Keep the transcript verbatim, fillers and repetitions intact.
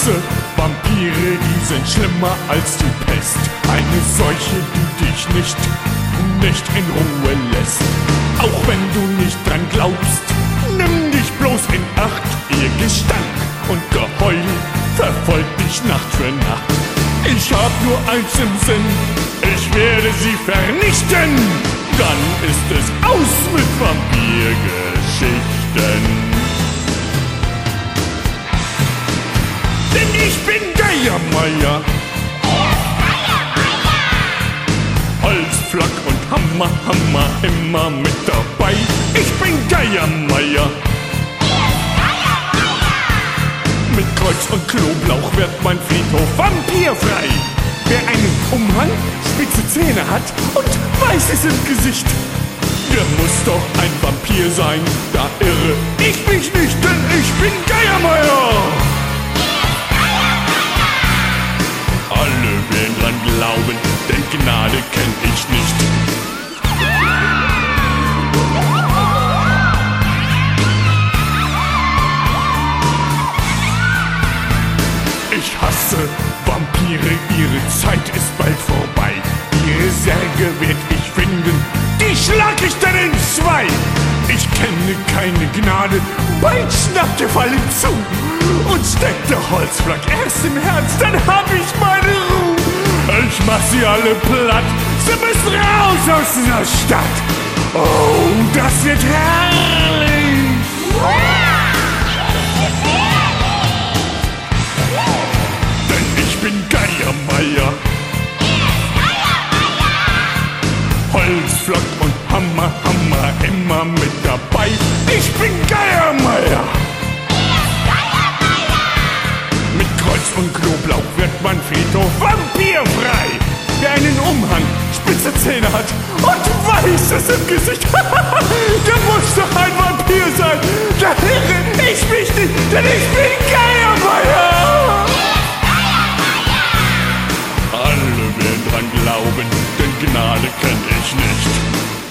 hasse Vampire, die sind schlimmer als die Pest. Eine Seuche, die dich nicht, nicht in Ruhe lässt. Auch wenn du nicht dran glaubst, nimm dich bloß in Acht. Ihr Gestank und Geheul verfolgt dich Nacht für Nacht. Ich hab nur eins im Sinn, ich werde sie vernichten. Dann ist es aus mit Vampirgeschichten. Denn ich bin Geiermeier. Holzflock und Hammer, Hammer immer mit dabei. Ich bin Geiermeier. Mit Kreuz und Knoblauch wird mein Friedhof vampirfrei. Wer einen Umhang, spitze Zähne hat und Weißes im Gesicht, der muss doch ein Vampir sein, da irre ich mich nicht, denn ich bin Geiermeier. Alle werden dran glauben, denn Gnade kenn ich nicht. Ich hasse Vampire, ihre Zeit ist bald vorbei. Ihre Särge werd ich finden, die schlag ich dann in zwei. Ich kenne keine Gnade, bald schnappt der Fall zu. Und steckt der Holzflock erst im Herz, dann hab ich meine Ruhe. Ich mach sie alle platt, sie müssen raus aus dieser Stadt. Oh, das wird herrlich. Denn ich bin Geiermeier. Holzflock und Hammer, Hammer immer mit dabei. Ich bin Geiermeier. Mit Kreuz und Knoblauch wird mein Friedhof vampirfrei. Wer einen Umhang, spitze Zähne hat und Weißes im Gesicht, der muss doch ein Vampir sein. Da irre ich mich nicht, denn ich bin Geiermeier. Alle werden dran glauben, denn Gnade kenn ich nicht.